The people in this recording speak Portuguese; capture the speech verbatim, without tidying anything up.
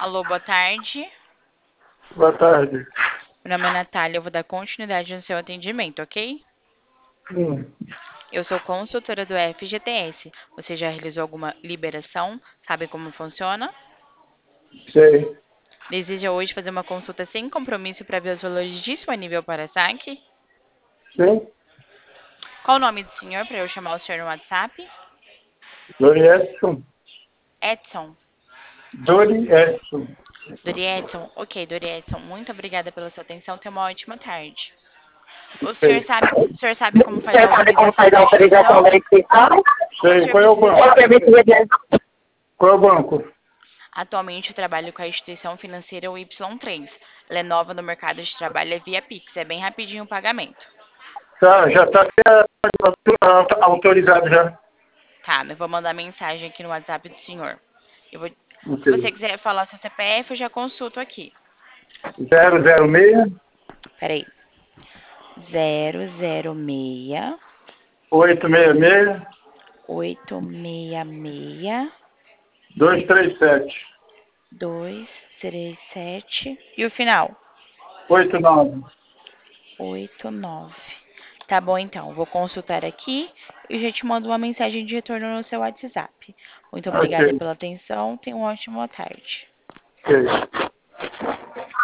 Alô, boa tarde. Boa tarde. Meu nome é Natália, eu vou dar continuidade no seu atendimento, ok? Hum, Eu sou consultora do F G T S. Você já realizou alguma liberação? Sabe como funciona? sei. Deseja hoje fazer uma consulta sem compromisso para ver os valores disponíveis para saque? Sim. Qual o nome do senhor para eu chamar o senhor no WhatsApp? Dori Edson. Edson. Dori Edson. Dori Edson? Ok, Dori Edson, muito obrigada pela sua atenção. Tenha uma ótima tarde. O senhor Sei. sabe, o senhor sabe como faz a Você sabe como autorização faz da a autorização instituição? da inscrição? Ou o Sei. senhor Qual é o precisa banco? de... Qual serviço de dinheiro? Qual é o banco? Atualmente eu trabalho com a instituição financeira Y três. Ela é nova no mercado de trabalho, é via Pix, é bem rapidinho o pagamento. Tá, já está autorizado já. Tá, eu vou mandar mensagem aqui no WhatsApp do senhor. Eu vou... Ok. Se você quiser falar seu C P F, eu já consulto aqui. zero zero seis, Peraí. Zero zero seis oito seis seis, oito seis seis dois três sete, dois três sete e o final? oito nove. Oito nove. Tá bom, então. Vou consultar aqui e já te mando uma mensagem de retorno no seu WhatsApp. Muito Ok. obrigada pela atenção. Tenha uma ótima tarde. Ok.